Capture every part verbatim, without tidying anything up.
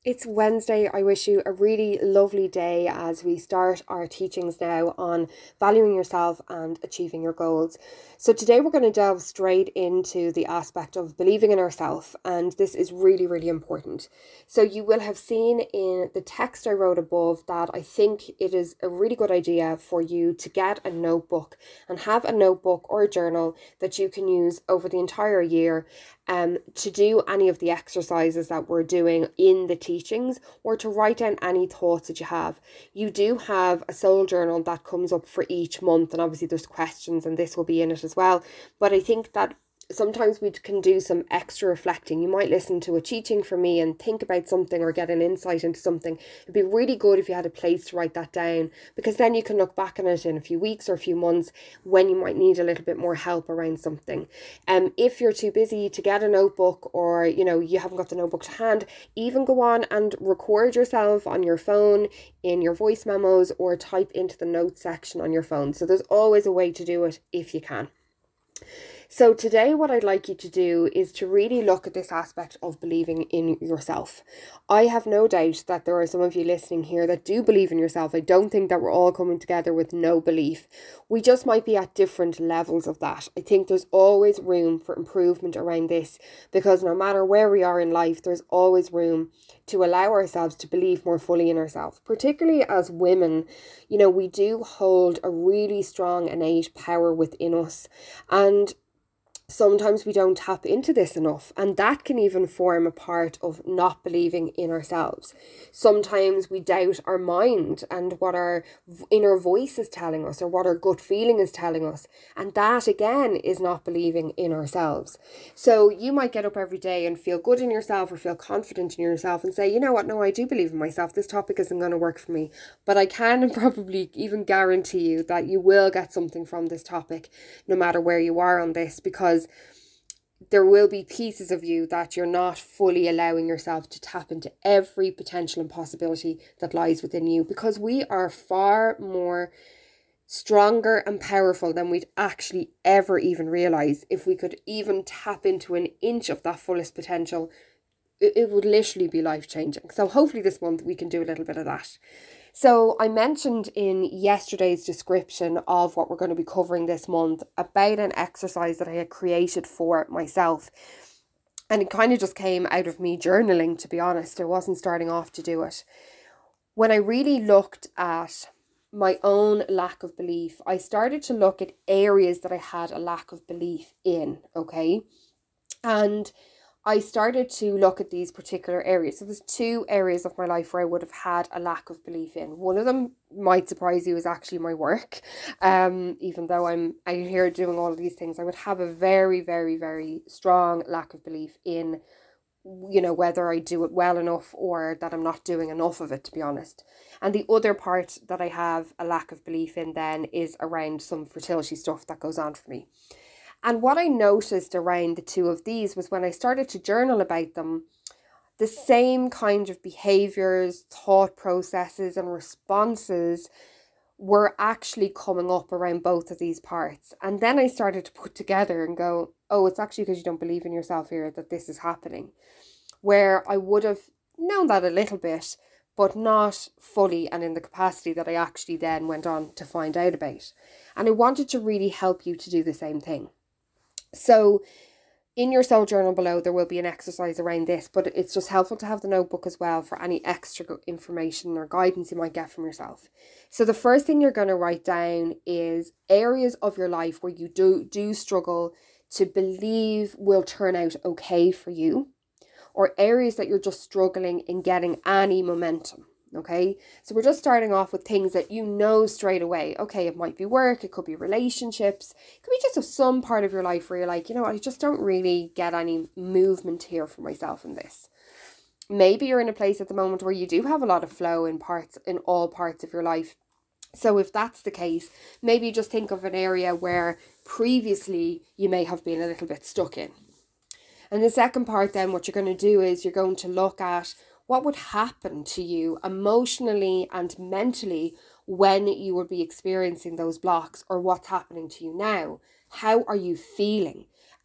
It's Wednesday. I wish you a really lovely day as we start our teachings now on valuing yourself and achieving your goals. So today we're going to delve straight into the aspect of believing in ourselves, and this is really, really important. So you will have seen in the text I wrote above that I think it is a really good idea for you to get a notebook and have a notebook or a journal that you can use over the entire year um, to do any of the exercises that we're doing in the teachings, or to write down any thoughts that you have. You do have a soul journal that comes up for each month, and obviously there's questions and this will be in it as well. But I think that sometimes we can do some extra reflecting. You might listen to a teaching from me and think about something or get an insight into something. It'd be really good if you had a place to write that down, because then you can look back on it in a few weeks or a few months when you might need a little bit more help around something. Um, if you're too busy to get a notebook, or you know you haven't got the notebook to hand, even go on and record yourself on your phone in your voice memos, or type into the notes section on your phone. So there's always a way to do it if you can. So today what I'd like you to do is to really look at this aspect of believing in yourself. I have no doubt that there are some of you listening here that do believe in yourself. I don't think that we're all coming together with no belief. We just might be at different levels of that. I think there's always room for improvement around this, because no matter where we are in life, there's always room to allow ourselves to believe more fully in ourselves. Particularly as women, you know, we do hold a really strong innate power within us, and sometimes we don't tap into this enough, and that can even form a part of not believing in ourselves. Sometimes we doubt our mind and what our inner voice is telling us, or what our gut feeling is telling us, and that again is not believing in ourselves. So you might get up every day and feel good in yourself, or feel confident in yourself, and say, you know what, no, I do believe in myself. This topic isn't going to work for me, but I can probably even guarantee you that you will get something from this topic no matter where you are on this, because there will be pieces of you that you're not fully allowing yourself to tap into every potential and possibility that lies within you, because we are far more stronger and powerful than we'd actually ever even realize. If we could even tap into an inch of that fullest potential, it, it would literally be life-changing. So hopefully this month we can do a little bit of that. So I mentioned in yesterday's description of what we're going to be covering this month about an exercise that I had created for myself. And it kind of just came out of me journaling, to be honest. I wasn't starting off to do it. When I really looked at my own lack of belief, I started to look at areas that I had a lack of belief in, okay? And I started to look at these particular areas. So there's two areas of my life where I would have had a lack of belief in. One of them might surprise you, is actually my work. Um, even though I'm out here doing all of these things, I would have a very, very, very strong lack of belief in, you know, whether I do it well enough or that I'm not doing enough of it, to be honest. And the other part that I have a lack of belief in then is around some fertility stuff that goes on for me. And what I noticed around the two of these was, when I started to journal about them, the same kind of behaviours, thought processes and responses were actually coming up around both of these parts. And then I started to put together and go, oh, it's actually because you don't believe in yourself here that this is happening. Where I would have known that a little bit, but not fully and in the capacity that I actually then went on to find out about. And I wanted to really help you to do the same thing. So in your soul journal below, there will be an exercise around this, but it's just helpful to have the notebook as well for any extra information or guidance you might get from yourself. So the first thing you're going to write down is areas of your life where you do, do struggle to believe will turn out okay for you, or areas that you're just struggling in getting any momentum. Okay, so we're just starting off with things that you know straight away. Okay, it might be work, it could be relationships, it could be just of some part of your life where you're like, you know, I just don't really get any movement here for myself in this. Maybe you're in a place at the moment where you do have a lot of flow in parts, in all parts of your life. So if that's the case, maybe just think of an area where previously you may have been a little bit stuck in. And the second part then, what you're going to do is you're going to look at what would happen to you emotionally and mentally when you would be experiencing those blocks, or what's happening to you now. How are you feeling?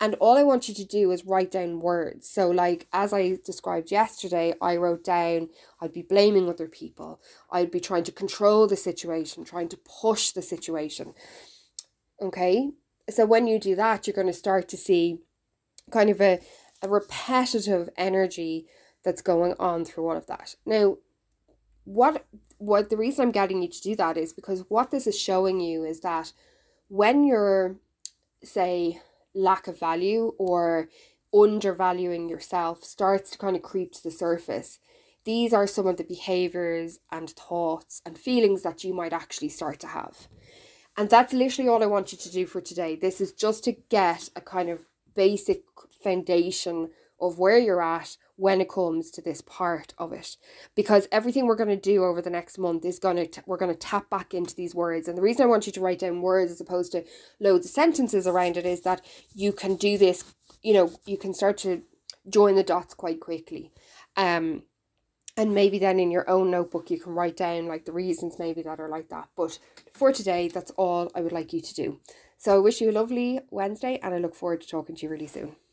And all I want you to do is write down words. So like, as I described yesterday, I wrote down, I'd be blaming other people. I'd be trying to control the situation, trying to push the situation. Okay. So when you do that, you're going to start to see kind of a, a repetitive energy that's going on through all of that. Now, what what the reason I'm getting you to do that is because what this is showing you is that when you're, say, lack of value or undervaluing yourself starts to kind of creep to the surface, these are some of the behaviors and thoughts and feelings that you might actually start to have. And that's literally all I want you to do for today. This is just to get a kind of basic foundation of where you're at when it comes to this part of it, because everything we're going to do over the next month is going to we're going to tap back into these words. And the reason I want you to write down words as opposed to loads of sentences around it is that you can do this, you know, you can start to join the dots quite quickly. Um and maybe then in your own notebook you can write down like the reasons maybe that are like that. But for today, that's all I would like you to do. So I wish you a lovely Wednesday, and I look forward to talking to you really soon.